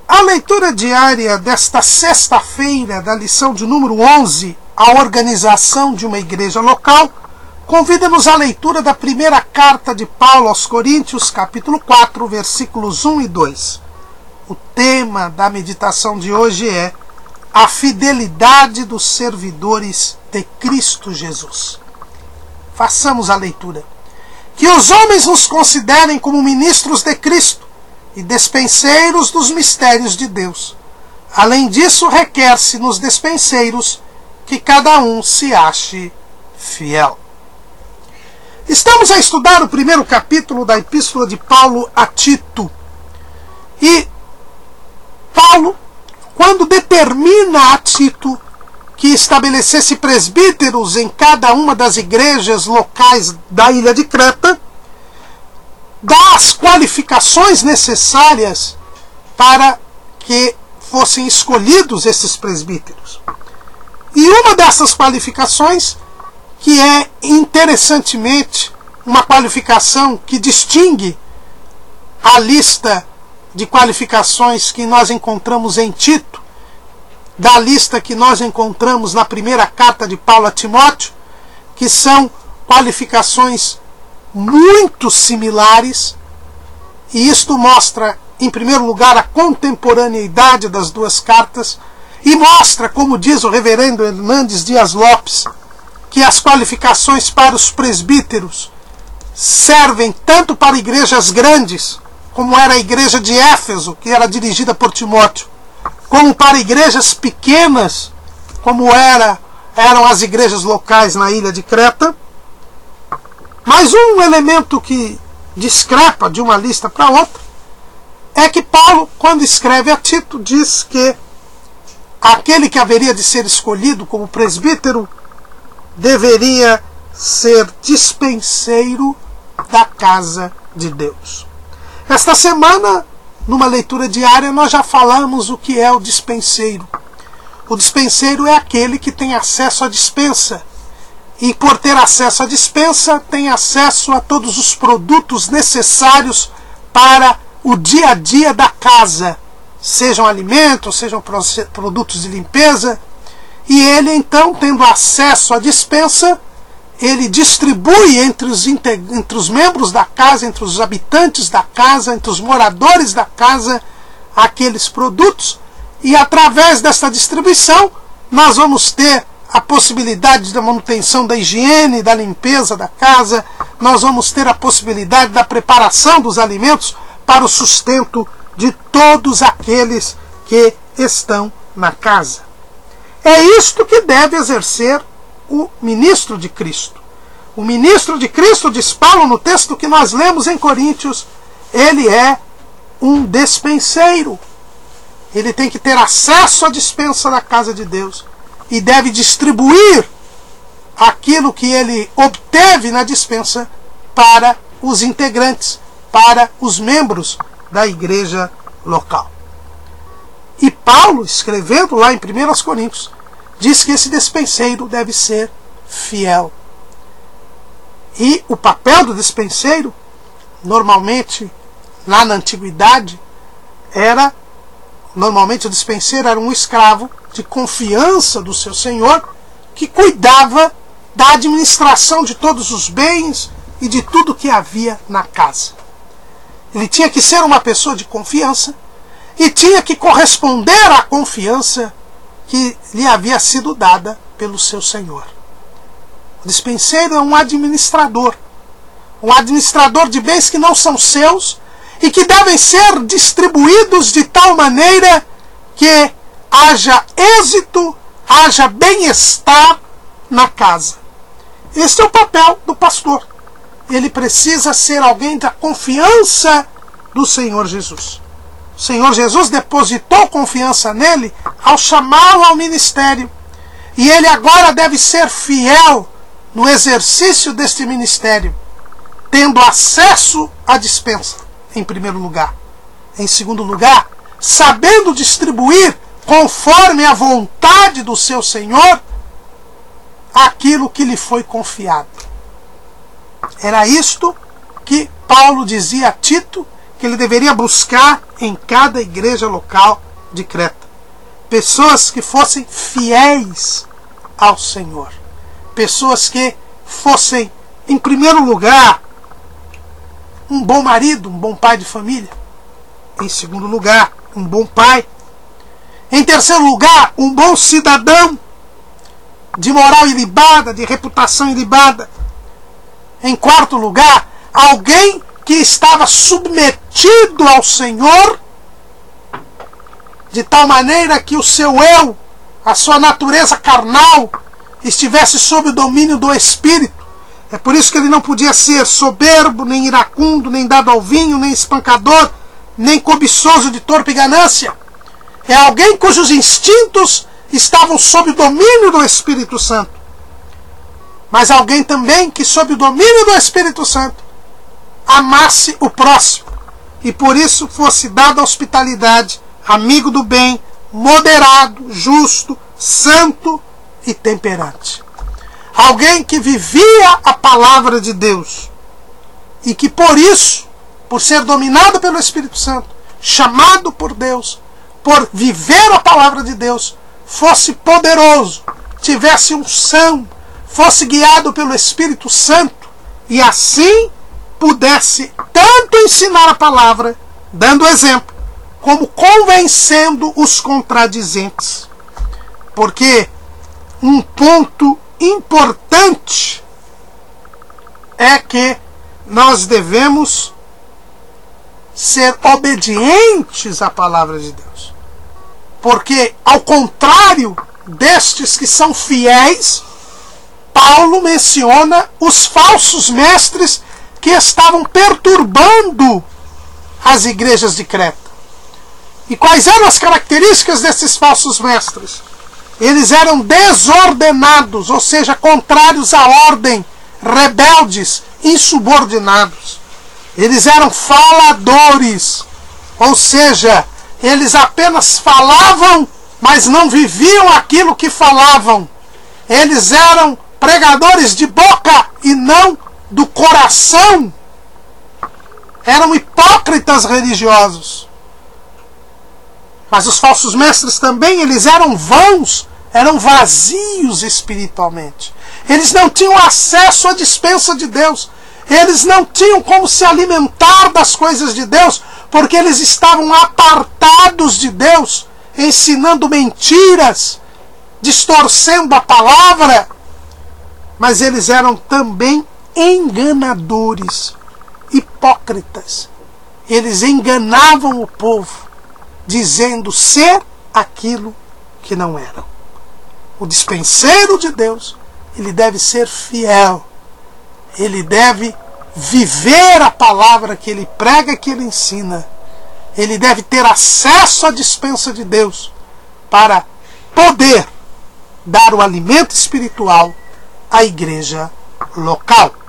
A leitura diária desta sexta-feira, da lição de número 11, a organização de uma igreja local, convida-nos à leitura da primeira carta de Paulo aos Coríntios, capítulo 4, versículos 1 e 2. O tema da meditação de hoje é a fidelidade dos servidores de Cristo Jesus. Façamos a leitura. Que os homens nos considerem como ministros de Cristo e despenseiros dos mistérios de Deus. Além disso, requer-se nos despenseiros que cada um se ache fiel. Estamos a estudar o primeiro capítulo da Epístola de Paulo a Tito. E Paulo, quando determina a Tito que estabelecesse presbíteros em cada uma das igrejas locais da ilha de Creta, dá as qualificações necessárias para que fossem escolhidos esses presbíteros. E uma dessas qualificações, que é interessantemente uma qualificação que distingue a lista de qualificações que nós encontramos em Tito, da lista que nós encontramos na primeira carta de Paulo a Timóteo, que são qualificações muito similares, e isto mostra, em primeiro lugar, a contemporaneidade das duas cartas, e mostra, como diz o reverendo Hernandes Dias Lopes, que as qualificações para os presbíteros servem tanto para igrejas grandes, como era a igreja de Éfeso, que era dirigida por Timóteo, como para igrejas pequenas, como eram as igrejas locais na ilha de Creta. Mas um elemento que discrepa de uma lista para outra é que Paulo, quando escreve a Tito, diz que aquele que haveria de ser escolhido como presbítero deveria ser dispenseiro da casa de Deus. Esta semana, numa leitura diária, nós já falamos o que é o dispenseiro. O dispenseiro é aquele que tem acesso à dispensa. E por ter acesso à dispensa, tem acesso a todos os produtos necessários para o dia a dia da casa. Sejam alimentos, sejam produtos de limpeza. E ele, então, tendo acesso à dispensa, ele distribui entre os membros da casa, entre os habitantes da casa, entre os moradores da casa, aqueles produtos. E através desta distribuição, nós vamos ter a possibilidade da manutenção da higiene, da limpeza da casa, nós vamos ter a possibilidade da preparação dos alimentos para o sustento de todos aqueles que estão na casa. É isto que deve exercer o ministro de Cristo. O ministro de Cristo, diz Paulo no texto que nós lemos em Coríntios, ele é um despenseiro. Ele tem que ter acesso à dispensa da casa de Deus e deve distribuir aquilo que ele obteve na dispensa para os integrantes, para os membros da igreja local. E Paulo, escrevendo lá em 1 Coríntios, diz que esse despenseiro deve ser fiel. E o papel do despenseiro, normalmente, lá na antiguidade, normalmente o despenseiro era um escravo de confiança do seu senhor, que cuidava da administração de todos os bens e de tudo que havia na casa. Ele tinha que ser uma pessoa de confiança e tinha que corresponder à confiança que lhe havia sido dada pelo seu senhor. O despenseiro é um administrador de bens que não são seus e que devem ser distribuídos de tal maneira que haja êxito, haja bem-estar na casa. Este é o papel do pastor. Ele precisa ser alguém da confiança do Senhor Jesus. O Senhor Jesus depositou confiança nele ao chamá-lo ao ministério. E ele agora deve ser fiel no exercício deste ministério, tendo acesso à dispensa, em primeiro lugar. Em segundo lugar, sabendo distribuir conforme a vontade do seu Senhor aquilo que lhe foi confiado. Era isto que Paulo dizia a Tito, que que ele deveria buscar em cada igreja local de Creta. Pessoas que fossem fiéis ao Senhor. Pessoas que fossem, em primeiro lugar, um bom marido, um bom pai de família. Em segundo lugar, um bom pai. Em terceiro lugar, um bom cidadão, de moral ilibada, de reputação ilibada. Em quarto lugar, alguém que estava submetido ao Senhor, de tal maneira que o seu eu, a sua natureza carnal, estivesse sob o domínio do Espírito. É por isso que ele não podia ser soberbo, nem iracundo, nem dado ao vinho, nem espancador, nem cobiçoso de torpe ganância. É alguém cujos instintos estavam sob o domínio do Espírito Santo. Mas alguém também que, sob o domínio do Espírito Santo, amasse o próximo e por isso fosse dada hospitalidade, amigo do bem, moderado, justo, santo e temperante. Alguém que vivia a palavra de Deus e que por isso, por ser dominado pelo Espírito Santo, chamado por Deus, por viver a palavra de Deus, fosse poderoso, tivesse unção, fosse guiado pelo Espírito Santo e assim pudesse tanto ensinar a palavra, dando exemplo, como convencendo os contradizentes. Porque um ponto importante é que nós devemos ser obedientes à palavra de Deus. Porque, ao contrário destes que são fiéis, Paulo menciona os falsos mestres que estavam perturbando as igrejas de Creta. E quais eram as características desses falsos mestres? Eles eram desordenados, ou seja, contrários à ordem, rebeldes, insubordinados. Eles eram faladores, ou seja, eles apenas falavam, mas não viviam aquilo que falavam. Eles eram pregadores de boca e não do coração. Eram hipócritas religiosos. Mas os falsos mestres também, eles eram vãos, eram vazios espiritualmente. Eles não tinham acesso à dispensa de Deus. Eles não tinham como se alimentar das coisas de Deus, porque eles estavam apartados de Deus, ensinando mentiras, distorcendo a palavra. Mas eles eram também enganadores, hipócritas. Eles enganavam o povo, dizendo ser aquilo que não eram. O dispenseiro de Deus, ele deve ser fiel. Ele deve viver a palavra que ele prega, que ele ensina. Ele deve ter acesso à dispensa de Deus para poder dar o alimento espiritual à igreja local.